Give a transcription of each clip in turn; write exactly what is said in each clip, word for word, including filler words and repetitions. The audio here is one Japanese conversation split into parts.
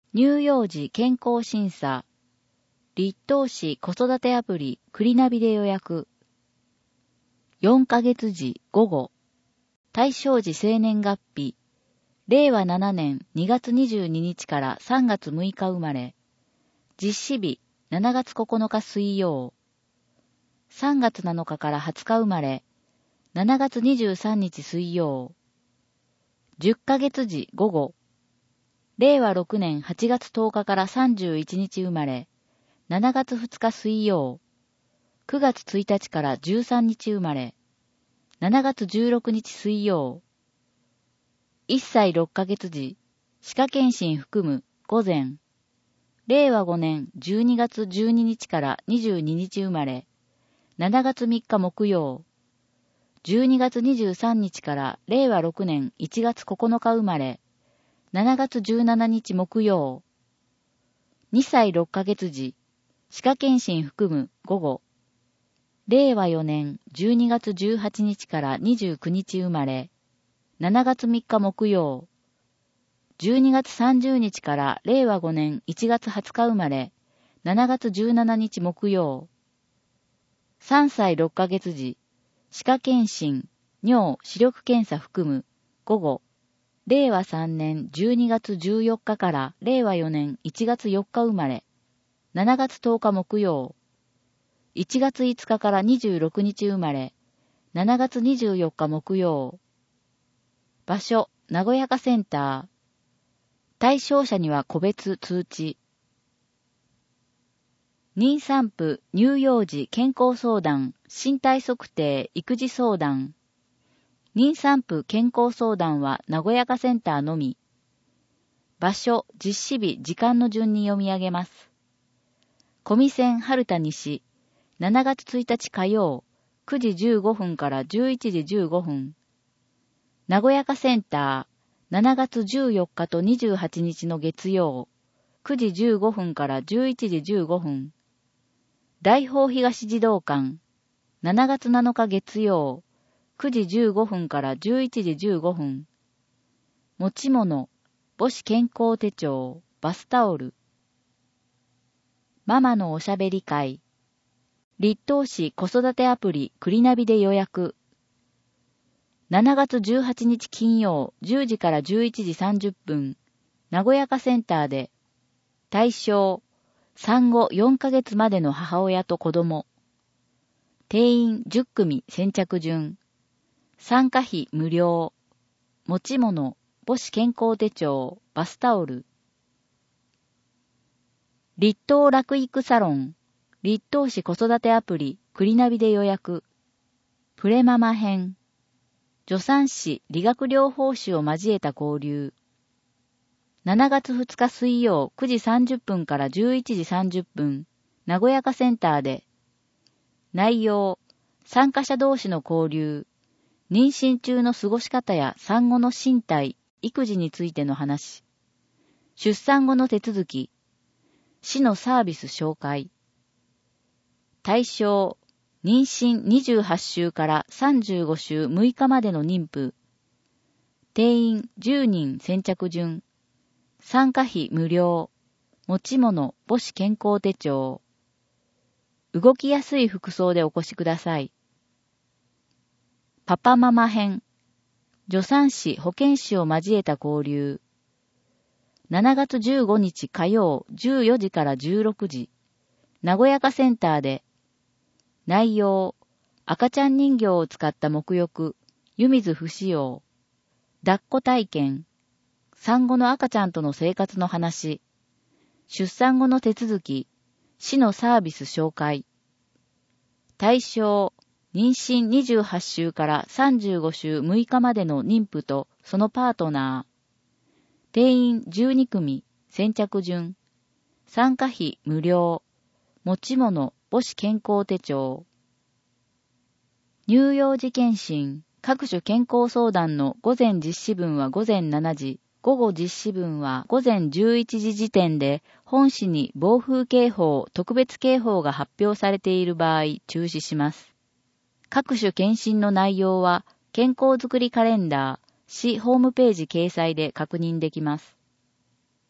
乳幼児健康審査、立東市子育てアプリクリナビで予約。よんかげつ時午後、対象時生年月日、れいわななねんにがつにじゅうににちからさんがつむいか生まれ、実施日しちがつここのか水曜、さんがつなのかからはつか生まれ、しちがつにじゅうさんにち水曜、じゅっかげつ時午後、れいわろくねんはちがつとおかからさんじゅういちにち生まれ、しちがつふつか水曜、くがつついたちからじゅうさんにち生まれ、しちがつじゅうろくにち水曜、いっさいろっかげつ時、歯科検診含む午前、れいわごねんじゅうにがつじゅうににちからにじゅうににち生まれ、しちがつみっか木曜、じゅうにがつにじゅうさんにちかられいわろくねんいちがつここのか生まれ、しちがつじゅうしちにち木曜、にさいろっかげつ時、歯科検診含む午後、れいわよねんじゅうにがつじゅうはちにちからにじゅうくにち生まれ、しちがつみっか木曜、じゅうにがつさんじゅうにちかられいわごねんいちがつはつか生まれ、しちがつじゅうしちにち木曜、さんさいろっかげつ時、歯科検診、尿、視力検査含む午後、れいわさんねんじゅうにがつじゅうよっかかられいわよねんいちがつよっか生まれ、しちがつとおか木曜、いちがついつかからにじゅうろくにち生まれ、しちがつにじゅうよっか木曜。場所、名古屋家センター。対象者には個別通知。妊産婦、乳幼児健康相談、身体測定、育児相談。妊産婦健康相談は名古屋家センターのみ。場所、実施日、時間の順に読み上げます。小見線春田西、しちがつついたち火曜、くじじゅうごふんからじゅういちじじゅうごふん。名古屋家センター、しちがつじゅうよっかとにじゅうはちにちの月曜、くじじゅうごふんからじゅういちじじゅうごふん。大宝東児童館、しちがつなのか月曜、くじじゅうごふんからじゅういちじじゅうごふん。持ち物、母子健康手帳、バスタオル。ママのおしゃべり会。立東市子育てアプリクリナビで予約。しちがつじゅうはちにち金曜じゅうじからじゅういちじさんじゅっぷん、名古屋家センターで、対象、産後よんかげつまでの母親と子供。定員じゅっくみ先着順。参加費無料。持ち物、母子健康手帳、バスタオル。立東楽育サロン、立東市子育てアプリ、クリナビで予約。プレママ編。助産師理学療法士を交えた交流。しちがつふつか水曜くじさんじゅっぷんからじゅういちじさんじゅっぷん、名古屋家センターで。内容、参加者同士の交流、妊娠中の過ごし方や産後の身体、育児についての話。出産後の手続き。市のサービス紹介。対象、妊娠にじゅうはちしゅうからさんじゅうごしゅうむいかまでの妊婦。定員じゅうにん先着順。参加費無料。持ち物母子健康手帳。動きやすい服装でお越しください。パパママ編。助産師保健師を交えた交流。しちがつじゅうごにち火曜じゅうよじからじゅうろくじ。名古屋家センターで。内容、赤ちゃん人形を使った沐浴、湯水不使用。抱っこ体験。産後の赤ちゃんとの生活の話。出産後の手続き。市のサービス紹介。対象、妊娠にじゅうはちしゅうからさんじゅうごしゅうむいかまでの妊婦とそのパートナー。定員じゅうにくみ、先着順。参加費無料。持ち物母子健康手帳。乳幼児検診、各種健康相談の午前実施分は午前しちじ、午後実施分は午前じゅういちじ時点で本市に暴風警報、特別警報が発表されている場合中止します。各種検診の内容は健康づくりカレンダー、市ホームページ掲載で確認できます。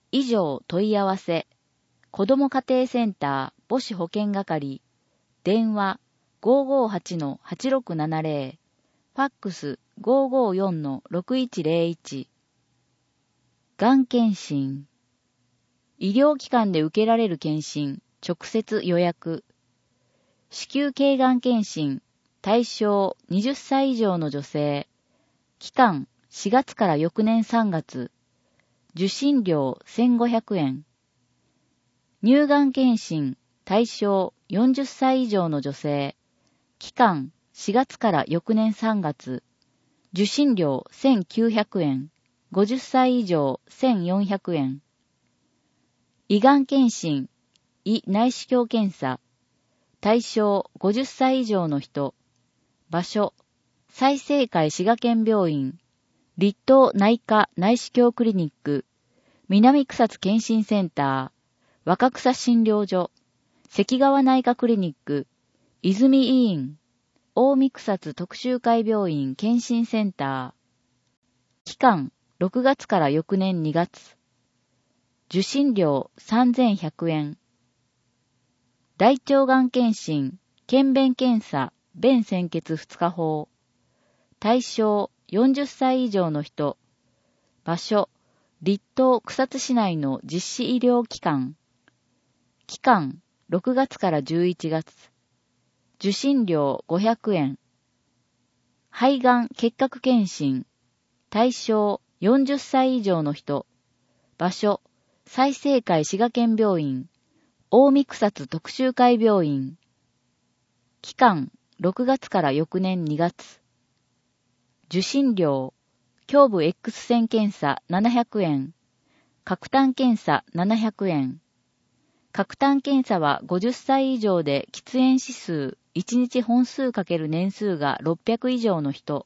以上問い合わせ、子ども家庭センター母子保健係、電話 ごーごーはちのはちろくななぜろ、ファックス ごーごーよんのろくいちぜろいち。がん検診。医療機関で受けられる検診、直接予約。子宮頸がん検診、対象はたち以上の女性。期間しがつから翌年さんがつ。受診料せんごひゃくえん。乳がん検診、対象よんじゅっさい以上の女性。期間しがつから翌年さんがつ。受診料せんきゅうひゃくえん。ごじゅっさい以上せんよんひゃくえん。胃がん検診、胃内視鏡検査。対象ごじゅっさい以上の人。場所、済生会滋賀県病院、立東内科内視鏡クリニック、南草津検診センター、若草診療所、関川内科クリニック、泉医院、大見草津特集会病院検診センター。期間ろくがつから翌年にがつ。受診料さんぜんひゃくえん。大腸がん検診、検便検査、便潜血ふつか法。対象よんじゅっさい以上の人。場所、立東草津市内の実施医療機関。期間ろくがつからじゅういちがつ。受診料ごひゃくえん。肺がん結核検診。対象よんじゅっさい以上の人。場所、済生会滋賀県病院。大見草津特集会病院。期間ろくがつから翌年にがつ。受診料、胸部 X 線検査ななひゃくえん。角炭検査ななひゃくえん。角炭検査はごじゅっさい以上で喫煙指数いちにち本数×年数がろっぴゃく以上の人。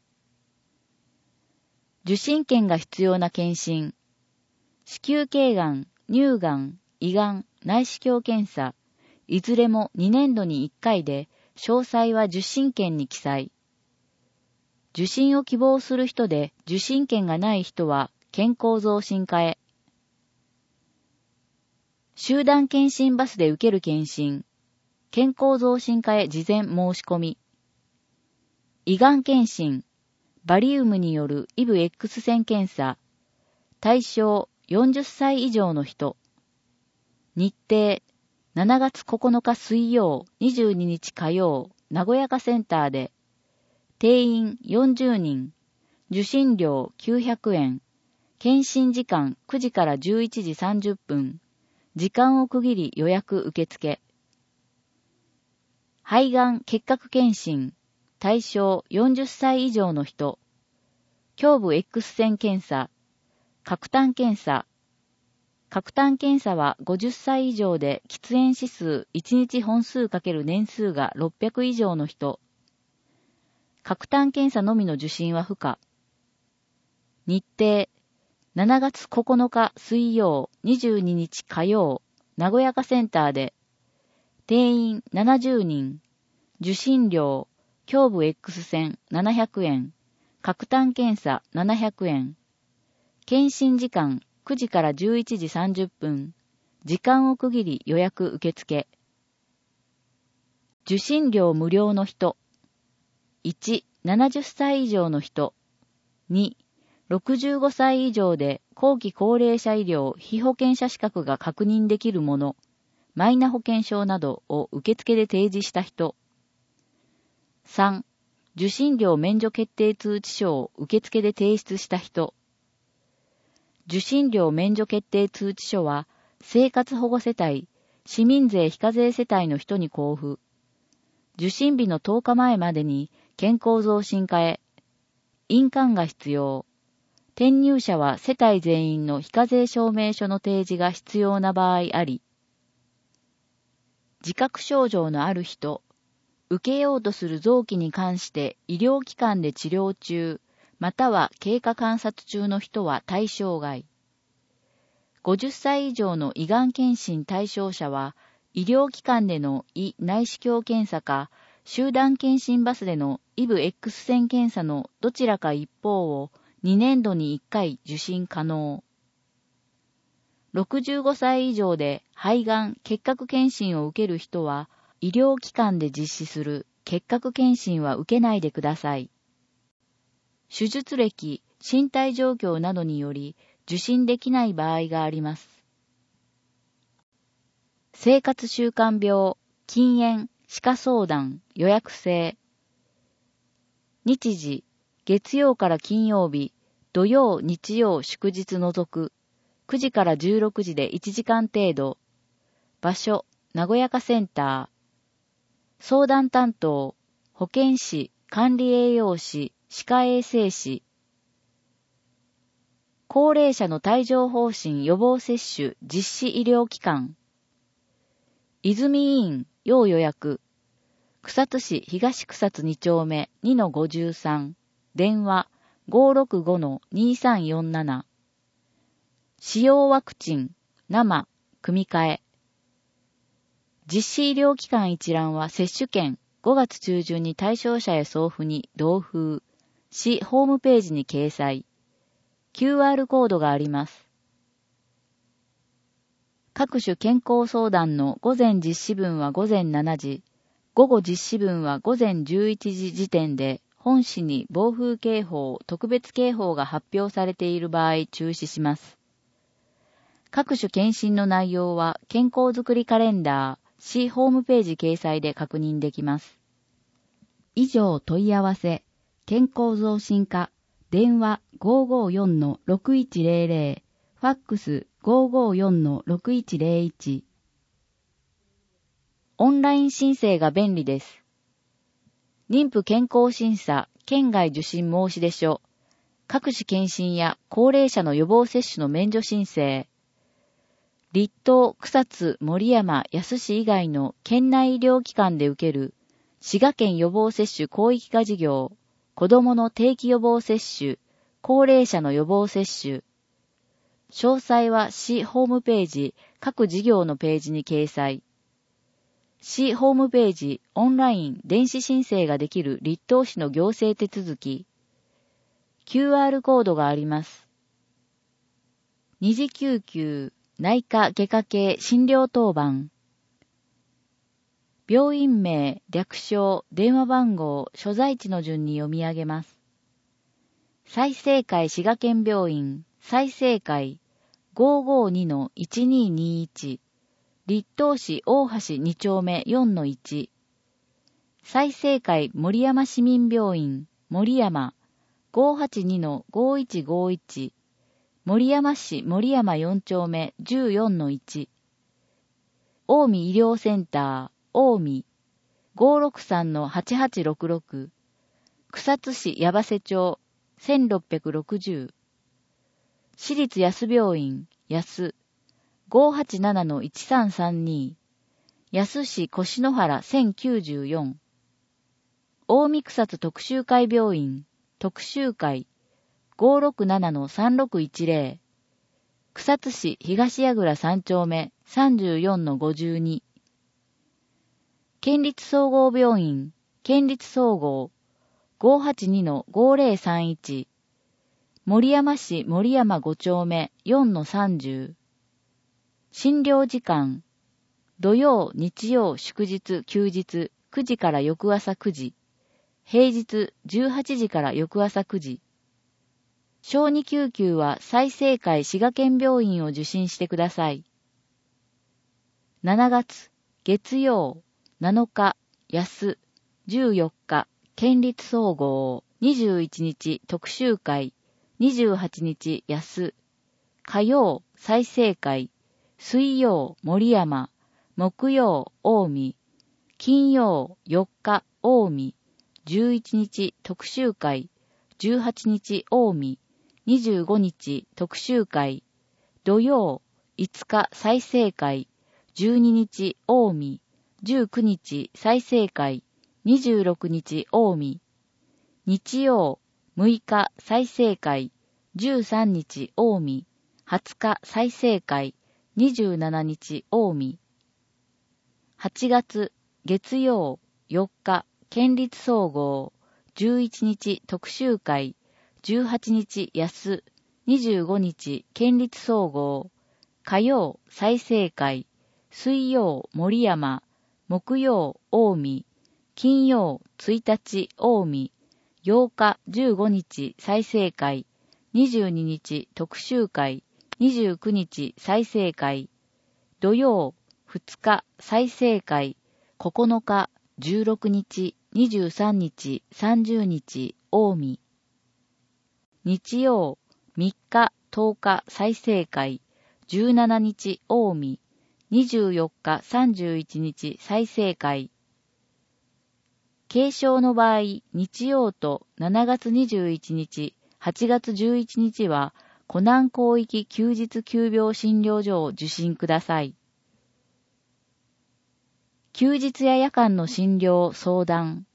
受診券が必要な検診。子宮頸がん、乳がん、胃がん、内視鏡検査、いずれもにねんどにいっかいで、詳細は受診券に記載。受診を希望する人で受診券がない人は健康増進課へ。集団検診バスで受ける検診。健康増進課へ事前申し込み。胃がん検診。バリウムによるイブ X 線検査。対象よんじゅっさい以上の人。日程、しちがつここのか水曜、にじゅうににち火曜、名古屋家センターで。定員よんじゅうにん。受診料きゅうひゃくえん。検診時間くじからじゅういちじさんじゅっぷん。時間を区切り予約受付。肺がん結核検診。対象よんじゅっさい以上の人。胸部 X 線検査。角炭検査。角炭検査はごじゅっさい以上で喫煙指数いちにち本数×年数がろっぴゃく以上の人。角炭検査のみの受診は不可。日程、しちがつここのか水曜、にじゅうににち火曜、名古屋家センターで。定員ななじゅうにん。受診料、胸部 X 線ななひゃくえん。角炭検査ななひゃくえん。検診時間くじからじゅういちじさんじゅっぷん。時間を区切り予約受付。受診料無料の人。いち、ななじゅっさい以上の人。に、ろくじゅうごさい以上で後期高齢者医療被保険者資格が確認できるもの、マイナ保険証などを受付で提示した人。さん、受診料免除決定通知書を受付で提出した人。受診料免除決定通知書は、生活保護世帯、市民税非課税世帯の人に交付。受診日のとおかまえまでに健康増進課へ。印鑑が必要。転入者は世帯全員の非課税証明書の提示が必要な場合あり。自覚症状のある人、受けようとする臓器に関して医療機関で治療中、または経過観察中の人は対象外。ごじゅっさい以上の胃がん検診対象者は、医療機関での胃内視鏡検査か、集団検診バスでのイブ X 線検査のどちらか一方をにねんどにいっかい受診可能。 ろくじゅうごさい以上で肺がん結核検診を受ける人は、医療機関で実施する結核検診は受けないでください。手術歴、身体状況などにより受診できない場合があります。生活習慣病、禁煙、歯科相談、予約制。日時、月曜から金曜日、土曜、日曜、祝日除く、くじからじゅうろくじでいちじかん程度。場所、名古屋家センター。相談担当、保健師、管理栄養士、歯科衛生士。高齢者の帯状疱疹予防接種実施医療機関。泉医院、要予約。草津市東草津に丁目 にのごじゅうさん。電話 ごーろくごのにさんよんなな。使用ワクチン、生、組み換え。実施医療機関一覧は接種券、ごがつ中旬に対象者へ送付に同封。市ホームページに掲載。キューアール コードがあります。各種健康相談の午前実施分はごぜんしちじ、午後実施分はごぜんじゅういちじ時点で本市に暴風警報、特別警報が発表されている場合中止します。各種検診の内容は健康づくりカレンダー、市ホームページ掲載で確認できます。以上問い合わせ、健康増進課、電話 ごーごーよんのろくいちぜろぜろ、ファックス ごーごーよんのろくいちぜろいち。オンライン申請が便利です。妊婦健康審査、県外受診申し出書、各種検診や高齢者の予防接種の免除申請、立東、草津、森山、安市以外の県内医療機関で受ける滋賀県予防接種広域化事業、子どもの定期予防接種、高齢者の予防接種。詳細は市ホームページ、各事業のページに掲載。市ホームページ、オンライン、電子申請ができる立東市の行政手続き。キューアール コードがあります。二次救急、内科外科系診療当番。病院名、略称、電話番号、所在地の順に読み上げます。済生会滋賀県病院、済生会 ごーごーにのいちにーにーいち、立東市大橋に丁目よんのいち、済生会森山市民病院、森山 ごーはちにのごーいちごーいち、森山市森山よん丁目じゅうよんのいち、近江医療センター、近江 ごーろくさんのはちはちろくろく、草津市矢橋町せんろっぴゃくろくじゅう、市立安病院安 ごーはちななのいちさんさんに、安市越野原せんきゅうじゅうよん、近江草津特集会病院特集会 ごーろくななのさんろくいちぜろ、草津市東矢倉さん丁目さんじゅうよんのごじゅうに、県立総合病院県立総合 ごーはちにのごーぜろさんいち、森山市森山ご丁目よんのさんじゅう、診療時間、土曜、日曜、祝日、休日くじから翌朝くじ、平日じゅうはちじから翌朝くじ。小児救急は済生会滋賀県病院を受診してください。しちがつ、月曜、なのか、安、じゅうよっか、県立総合、にじゅういちにち特集会、にじゅうはちにち安、火曜、済生会、水曜、森山、木曜、近江、金曜、よっか、近江、じゅういちにち特集会、じゅうはちにち近江、にじゅうごにち特集会、土曜、いつか済生会、じゅうににち近江、じゅうくにち済生会、にじゅうろくにち近江、日曜、むいか済生会、じゅうさんにち近江、はつか済生会、にじゅうしちにち近江。はちがつ、月曜、よっか、県立総合、じゅういちにち特集会、じゅうはちにち安、にじゅうごにち県立総合、 火曜、済生会、水曜、森山、木曜、近江、金曜、ついたち、近江、ようか、じゅうごにち、済生会、にじゅうににち、特集会、にじゅうくにち、済生会、土曜、ふつか、済生会、ここのか、じゅうろくにち、にじゅうさんにち、さんじゅうにち、近江。日曜、みっか、とおか、済生会、じゅうしちにち、近江、にじゅうよっか、さんじゅういちにち、済生会。継承の場合、日曜としちがつにじゅういちにち、はちがつじゅういちにちは、湖南広域休日急病診療所を受診ください。休日や夜間の診療相談。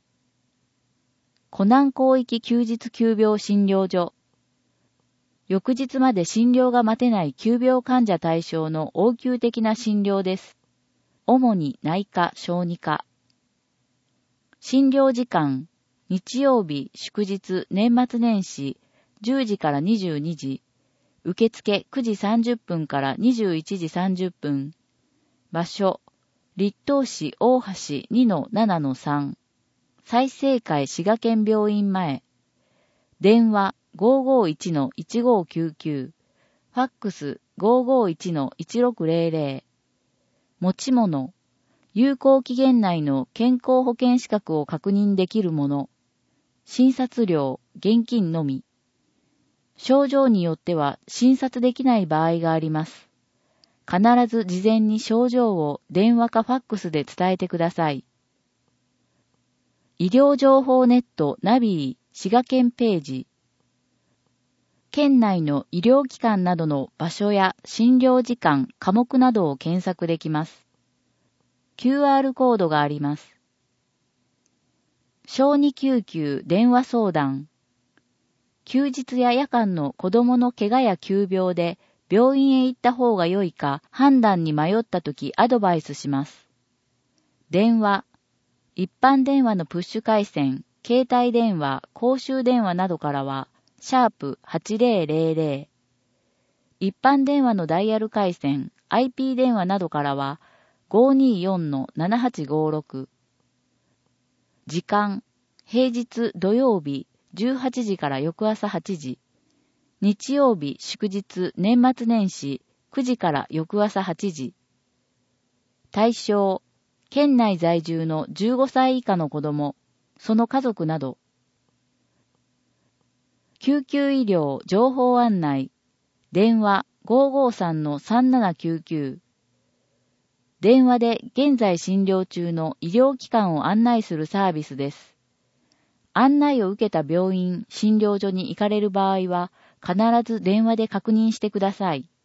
湖南広域休日急病診療所。翌日まで診療が待てない急病患者対象の応急的な診療です。主に内科、小児科。診療時間、日曜日、祝日、年末年始、じゅうじからにじゅうにじ。受付くじさんじゅっぷんからにじゅういちじさんじゅっぷん。場所、立東市大橋 にのななのさん。済生会滋賀県病院前。電話 ごーごーいちのいちごーきゅうきゅう。ファックス ごーごーいちのいちろくぜろぜろ。持ち物。有効期限内の健康保険資格を確認できるもの。診察料、現金のみ。症状によっては診察できない場合があります。必ず事前に症状を電話かファックスで伝えてください。医療情報ネットナビー滋賀県ページ。県内の医療機関などの場所や診療時間、科目などを検索できます。キューアール コードがあります。小児救急電話相談。休日や夜間の子供の怪我や急病で病院へ行った方が良いか判断に迷ったときアドバイスします。電話。一般電話のプッシュ回線、携帯電話、公衆電話などからは、シャープはちぜろぜろぜろ。一般電話のダイヤル回線、アイピー 電話などからは、ごーにーよんのななはちごーろく。時間、平日土曜日じゅうはちじから翌朝はちじ。日曜日祝日年末年始くじから翌朝はちじ。対象、県内在住のじゅうごさい以下の子供、その家族など。救急医療情報案内。電話 ごーごーさんのさんななきゅうきゅう。電話で現在診療中の医療機関を案内するサービスです。案内を受けた病院、診療所に行かれる場合は、必ず電話で確認してください。